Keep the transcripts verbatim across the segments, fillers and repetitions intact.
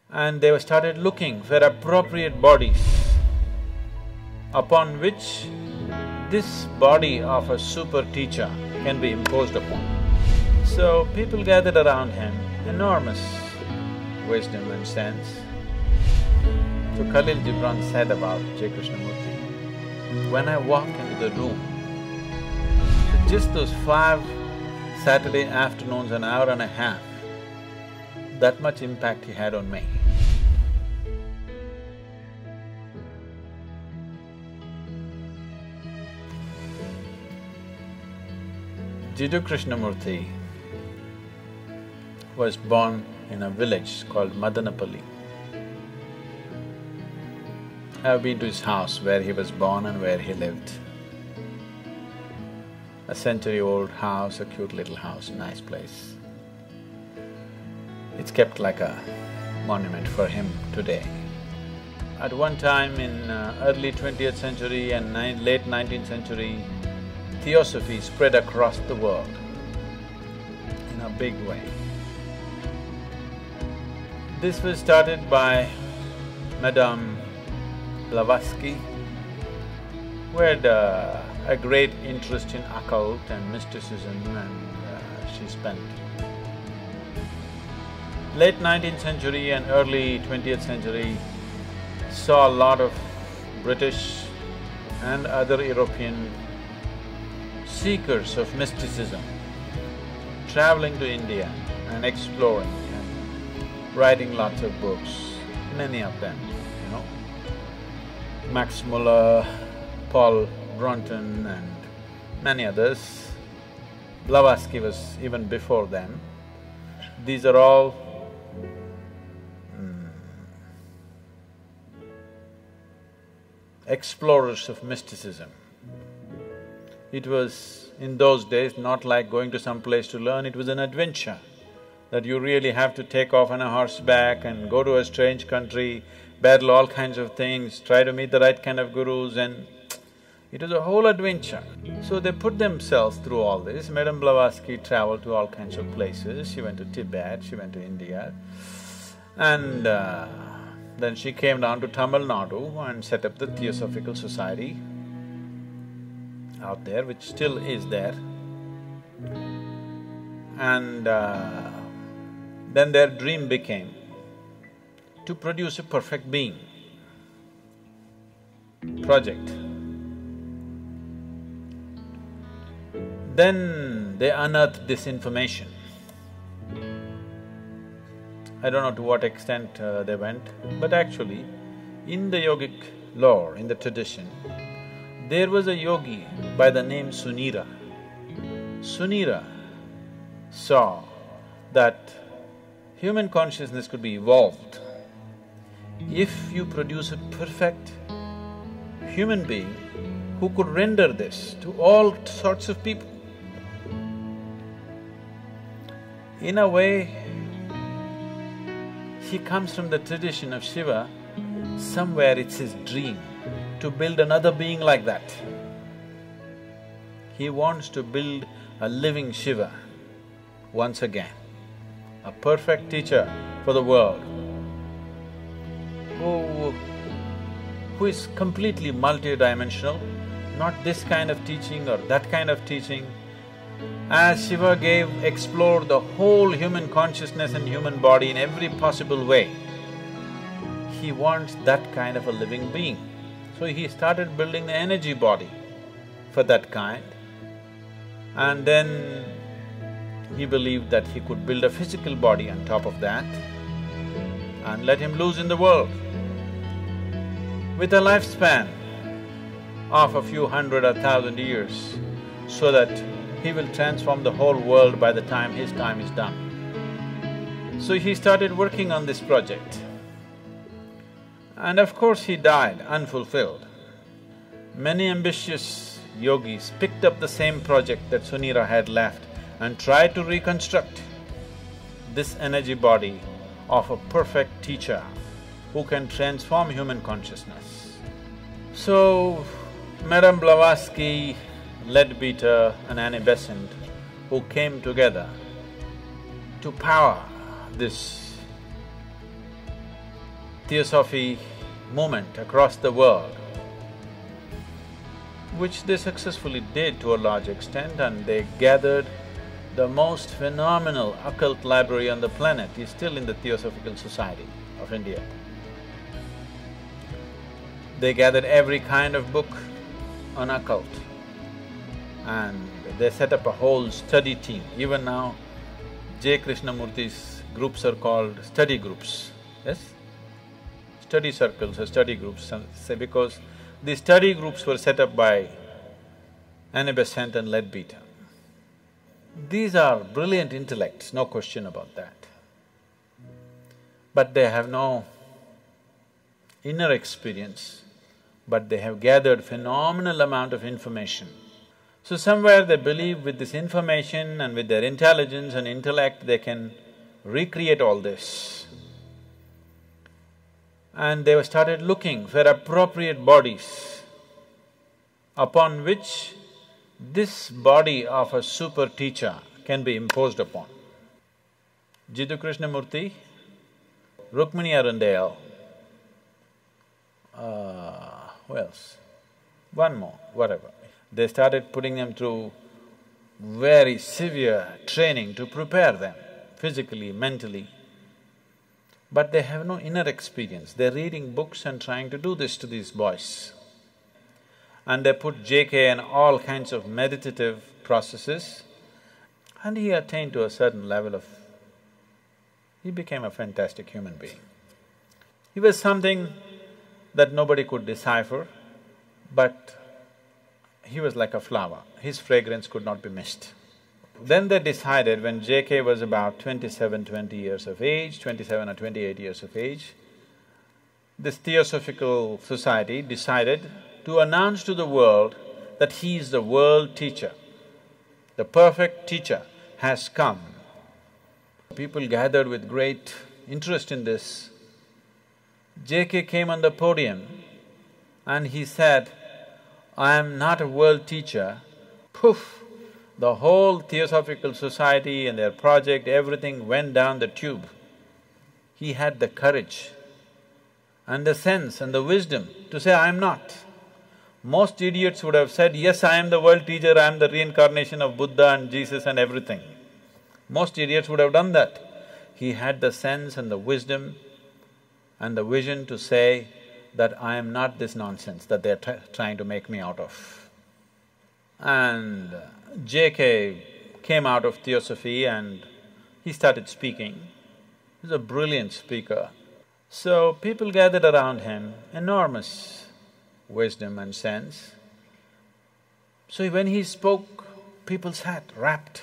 and they were started looking for appropriate bodies upon which this body of a super teacher can be imposed upon. So people gathered around him, enormous wisdom and sense. So Khalil Gibran said about J. Krishnamurti, when I walk into the room, just those five Saturday afternoons, an hour and a half, that much impact he had on me. Jiddu Krishnamurti was born in a village called Madanapalli. I've been to his house where he was born and where he lived. A century-old house, a cute little house, nice place. It's kept like a monument for him today. At one time in uh, early twentieth century and ni late nineteenth century, Theosophy spread across the world in a big way. This was started by Madame Blavatsky, who had uh, a great interest in occult and mysticism, and uh, she spent late nineteenth century and early twentieth century saw a lot of British and other European seekers of mysticism traveling to India and exploring and writing lots of books, many of them, you know. Max Muller, Paul Brunton and many others. Blavatsky was even before them. These are all mm, explorers of mysticism. It was, in those days, not like going to some place to learn, it was an adventure that you really have to take off on a horseback and go to a strange country, battle all kinds of things, try to meet the right kind of gurus, and it was a whole adventure. So they put themselves through all this. Madame Blavatsky traveled to all kinds of places. She went to Tibet, she went to India, and uh, then she came down to Tamil Nadu and set up the Theosophical Society out there, which still is there. And uh, then their dream became to produce a perfect being project. Then they unearthed this information. I don't know to what extent uh, they went, but actually, in the yogic lore, in the tradition, there was a yogi by the name Sunira. Sunira saw that human consciousness could be evolved if you produce a perfect human being who could render this to all sorts of people. In a way, he comes from the tradition of Shiva. Somewhere it's his dream to build another being like that. He wants to build a living Shiva once again, a perfect teacher for the world, who… who is completely multidimensional, not this kind of teaching or that kind of teaching. As Shiva gave, explored the whole human consciousness and human body in every possible way, he wants that kind of a living being. So he started building the energy body for that kind, and then he believed that he could build a physical body on top of that and let him loose in the world with a lifespan of a few hundred or thousand years, so that he will transform the whole world by the time his time is done. So he started working on this project. And of course he died unfulfilled. Many ambitious yogis picked up the same project that Sunira had left and tried to reconstruct this energy body of a perfect teacher who can transform human consciousness. So, Madame Blavatsky, Leadbeater and Annie Besant, who came together to power this theosophy movement across the world, which they successfully did to a large extent, and they gathered the most phenomenal occult library on the planet is still in the Theosophical Society of India. They gathered every kind of book on occult and they set up a whole study team. Even now, J. Krishnamurti's groups are called study groups, yes? Study circles or study groups, say because the study groups were set up by Annie Besant and Leadbeater. These are brilliant intellects, no question about that. But they have no inner experience, but they have gathered phenomenal amount of information. So somewhere they believe with this information and with their intelligence and intellect, they can recreate all this. And they started looking for appropriate bodies upon which this body of a super teacher can be imposed upon. Jiddu Krishnamurti, Rukmini Arundale, uh, who else? One more, whatever. They started putting them through very severe training to prepare them physically, mentally. But they have no inner experience, they're reading books and trying to do this to these boys. And they put J K in all kinds of meditative processes, and he attained to a certain level of… he became a fantastic human being. He was something that nobody could decipher, but he was like a flower, his fragrance could not be missed. Then they decided, when J K was about twenty-seven, twenty years of age, twenty-seven or twenty-eight years of age, this Theosophical Society decided to announce to the world that he is the world teacher. The perfect teacher has come. People gathered with great interest in this. J K came on the podium and he said, "I am not a world teacher." Poof! The whole Theosophical Society and their project, everything went down the tube. He had the courage and the sense and the wisdom to say, "I am not." Most idiots would have said, "Yes, I am the world teacher, I am the reincarnation of Buddha and Jesus and everything." Most idiots would have done that. He had the sense and the wisdom and the vision to say that I am not this nonsense that they're trying to make me out of. And J K came out of Theosophy and he started speaking. He's a brilliant speaker. So people gathered around him, enormous wisdom and sense. So when he spoke, people sat rapt.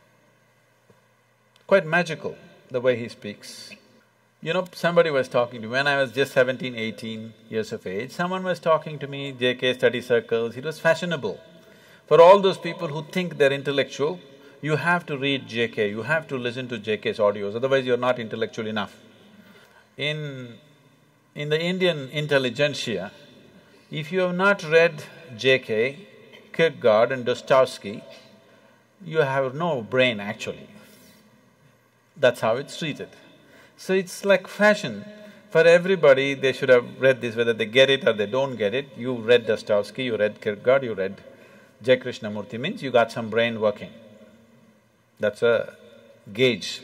Quite magical, the way he speaks. You know, somebody was talking to me, when I was just seventeen, eighteen years of age, someone was talking to me, J K study circles, it was fashionable. For all those people who think they're intellectual, you have to read J K, you have to listen to J K's audios, otherwise you're not intellectual enough. In… in the Indian intelligentsia, if you have not read J K, Kierkegaard and Dostoevsky, you have no brain actually. That's how it's treated. So it's like fashion. For everybody, they should have read this, whether they get it or they don't get it. You read Dostoevsky, you read Kierkegaard, you read J. Krishnamurti, means you got some brain working. That's a gauge.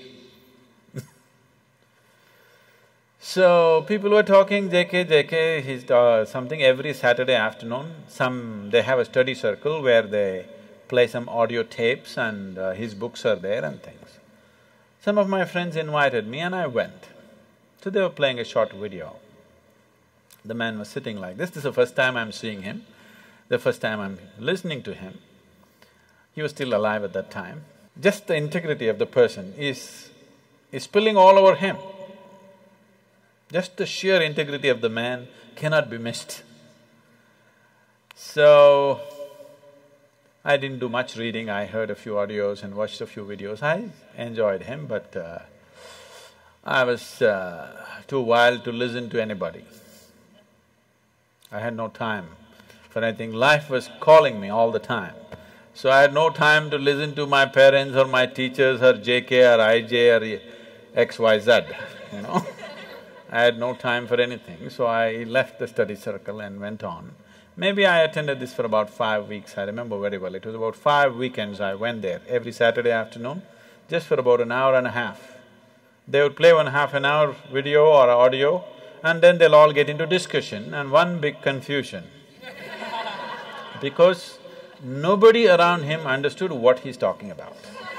So, people were talking, J K, J K, he's uh, something every Saturday afternoon, some… they have a study circle where they play some audio tapes and uh, his books are there and things. Some of my friends invited me and I went. So they were playing a short video. The man was sitting like this, this is the first time I'm seeing him, the first time I'm listening to him. He was still alive at that time. Just the integrity of the person is… is spilling all over him. Just the sheer integrity of the man cannot be missed. So, I didn't do much reading, I heard a few audios and watched a few videos. I enjoyed him, but uh, I was uh, too wild to listen to anybody. I had no time for anything, life was calling me all the time. So I had no time to listen to my parents or my teachers or J K or I J or X Y Z, you know I had no time for anything, so I left the study circle and went on. Maybe I attended this for about five weeks, I remember very well. It was about five weekends I went there, every Saturday afternoon, just for about an hour and a half. They would play one half an hour video or audio, and then they'll all get into discussion and one big confusion. Because nobody around him understood what he's talking about.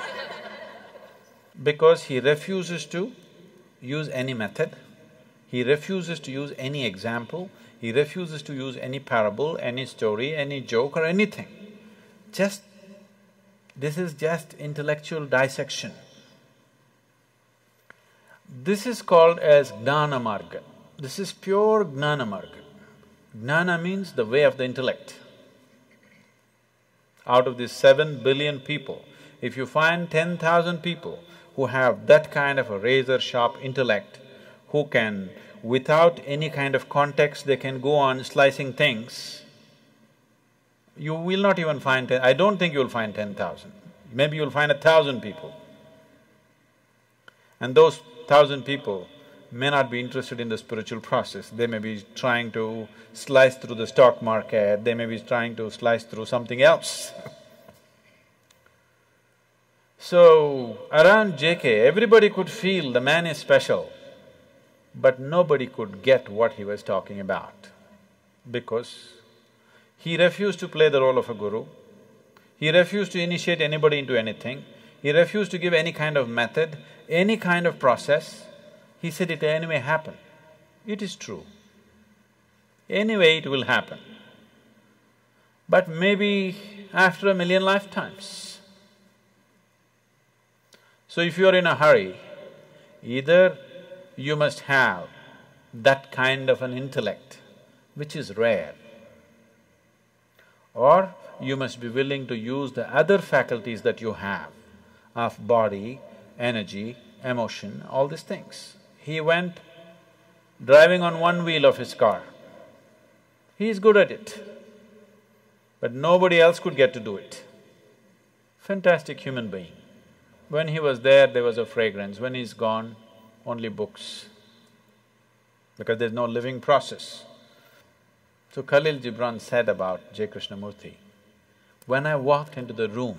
Because he refuses to use any method, he refuses to use any example, he refuses to use any parable, any story, any joke or anything. Just… this is just intellectual dissection. This is called as Gnana Marga. This is pure Gnana Marga. Gnana means the way of the intellect. Out of these seven billion people, if you find ten thousand people who have that kind of a razor-sharp intellect, who can, without any kind of context, they can go on slicing things, you will not even find ten… I don't think you'll find ten thousand. Maybe you'll find a thousand people. And those thousand people may not be interested in the spiritual process, they may be trying to slice through the stock market, they may be trying to slice through something else. So, around J K, everybody could feel the man is special, but nobody could get what he was talking about, because he refused to play the role of a guru, he refused to initiate anybody into anything, he refused to give any kind of method, any kind of process. He said it anyway happen. It is true. Anyway it will happen. But maybe after a million lifetimes. So if you are in a hurry, either you must have that kind of an intellect, which is rare, or you must be willing to use the other faculties that you have of body, energy, emotion, all these things. He went driving on one wheel of his car. He is good at it, but nobody else could get to do it. Fantastic human being. When he was there, there was a fragrance. When he's gone, only books, because there's no living process. So Khalil Gibran said about J. Krishnamurti, when I walked into the room,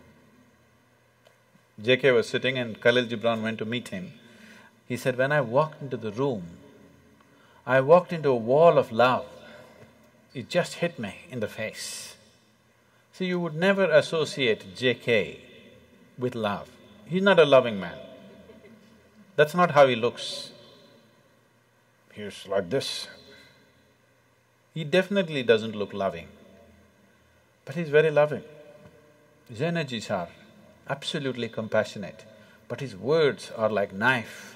J K was sitting and Khalil Gibran went to meet him. He said, when I walked into the room, I walked into a wall of love. It just hit me in the face. See, you would never associate J K with love. He's not a loving man. That's not how he looks. He's like this. He definitely doesn't look loving, but he's very loving. His energies are absolutely compassionate, but his words are like knife.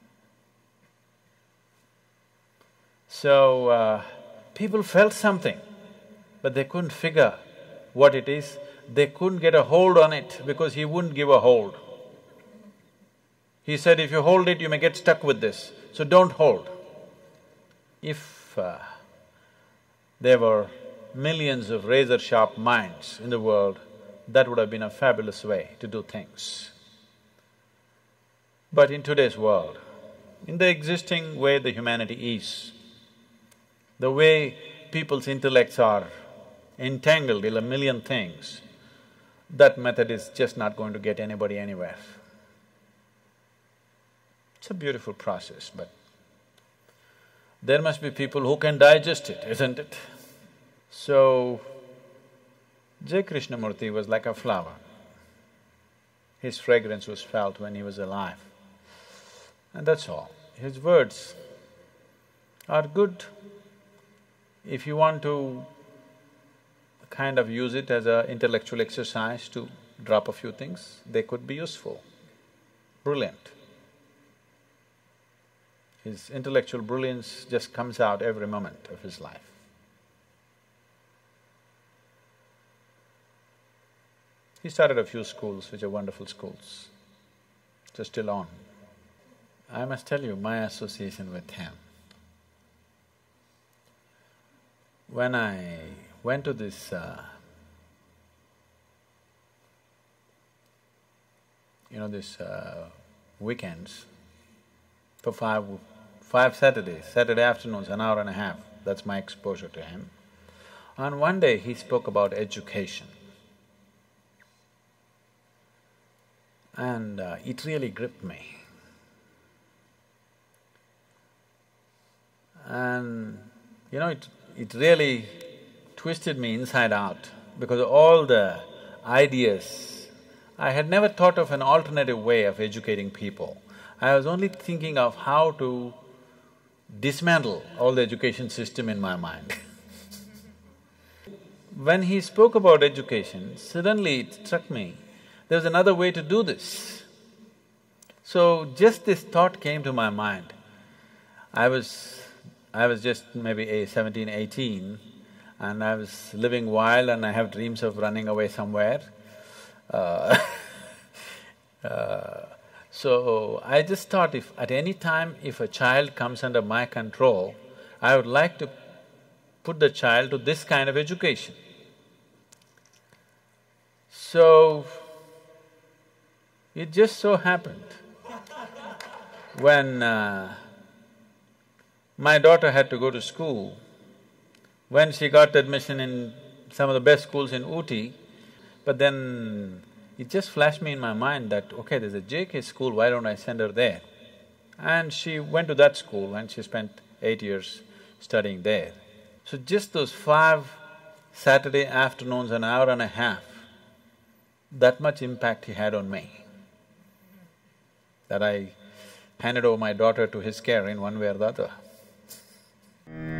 So, uh, people felt something, but they couldn't figure what it is. They couldn't get a hold on it because he wouldn't give a hold. He said, if you hold it, you may get stuck with this, so don't hold. If uh, there were millions of razor-sharp minds in the world, that would have been a fabulous way to do things. But in today's world, in the existing way the humanity is, the way people's intellects are entangled in a million things, that method is just not going to get anybody anywhere. It's a beautiful process, but there must be people who can digest it, isn't it? So, J. Krishnamurti was like a flower. His fragrance was felt when he was alive, and that's all. His words are good. If you want to kind of use it as an intellectual exercise to drop a few things, they could be useful, brilliant. His intellectual brilliance just comes out every moment of his life. He started a few schools, which are wonderful schools, they're still on. I must tell you my association with him. When I went to this uh, you know, this uh, weekends for five, five Saturdays, Saturday afternoons, an hour and a half, that's my exposure to him. And one day he spoke about education. And uh, it really gripped me. And you know, it, it really twisted me inside out because all the ideas, I had never thought of an alternative way of educating people. I was only thinking of how to dismantle all the education system in my mind. When he spoke about education, suddenly it struck me, there's another way to do this. So just this thought came to my mind. I was… I was just maybe a seventeen, eighteen, and I was living wild and I have dreams of running away somewhere. Uh, uh, so I just thought if at any time if a child comes under my control, I would like to put the child to this kind of education. So, it just so happened, when uh, my daughter had to go to school, when she got admission in some of the best schools in Ooty, but then it just flashed me in my mind that, okay, there's a J K school, why don't I send her there? And she went to that school and she spent eight years studying there. So just those five Saturday afternoons, an hour and a half, that much impact he had on me, that I handed over my daughter to his care in one way or the other.